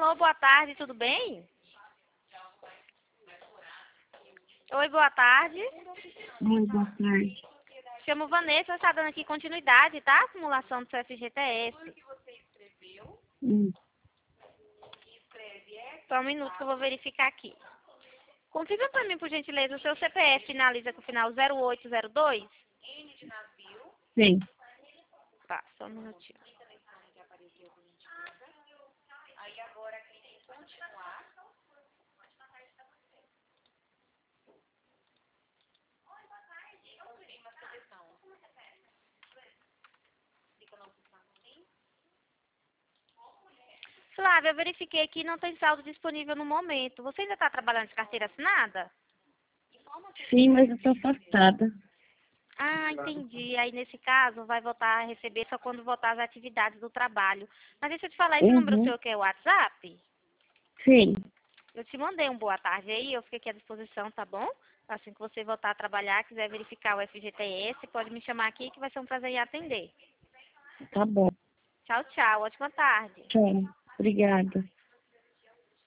Alô, boa tarde, tudo bem? Oi, boa tarde. Oi, boa tarde. Chamo Vanessa, está dando aqui continuidade, tá? A simulação do seu FGTS. Hum, Só um minuto que eu vou verificar aqui. Confirma para mim, por gentileza, o seu CPF finaliza com o final 0802? sim. Tá, só um minutinho. Flávia, eu verifiquei aqui, não tem saldo disponível no momento. Você ainda está trabalhando de carteira assinada? Sim, mas eu estou afastada. Ah, entendi. Aí, nesse caso, vai voltar a receber só quando voltar às atividades do trabalho. Mas deixa eu te falar, esse número Uhum. seu que é o WhatsApp? Sim, Eu te mandei um boa tarde aí, eu fiquei aqui à disposição, tá bom? Assim que você voltar a trabalhar, quiser verificar o FGTS, pode me chamar aqui que vai ser um prazer em atender. tá bom. Tchau, tchau. Ótima tarde. Tchau. Obrigada.